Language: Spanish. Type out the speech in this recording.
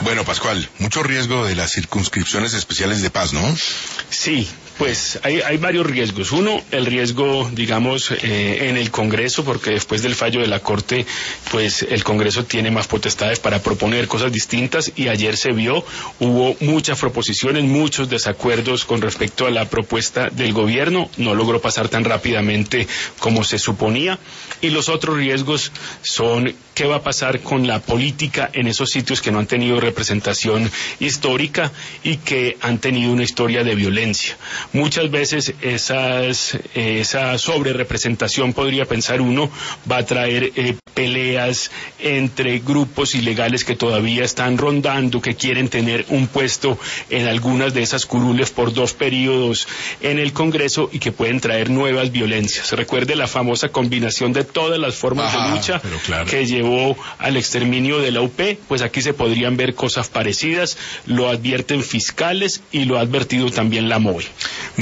Bueno, Pascual, mucho riesgo de las circunscripciones especiales de paz, ¿no? Sí, pues hay varios riesgos. Uno, el riesgo, digamos, en el Congreso, porque después del fallo de la Corte, pues el Congreso tiene más potestades para proponer cosas distintas y ayer se vio, hubo muchas proposiciones, muchos desacuerdos con respecto a la propuesta del gobierno, no logró pasar tan rápidamente como se suponía. Y los otros riesgos son qué va a pasar con la política en esos sitios que no han tenido representación histórica y que han tenido una historia de violencia. Muchas veces esa sobrerepresentación, podría pensar uno, va a traer peleas entre grupos ilegales que todavía están rondando, que quieren tener un puesto en algunas de esas curules por 2 periodos en el Congreso y que pueden traer nuevas violencias. Recuerde la famosa combinación de todas las formas de lucha que llevó al exterminio de la UP, pues aquí se podrían ver cosas parecidas, lo advierten fiscales y lo ha advertido también la MOVE.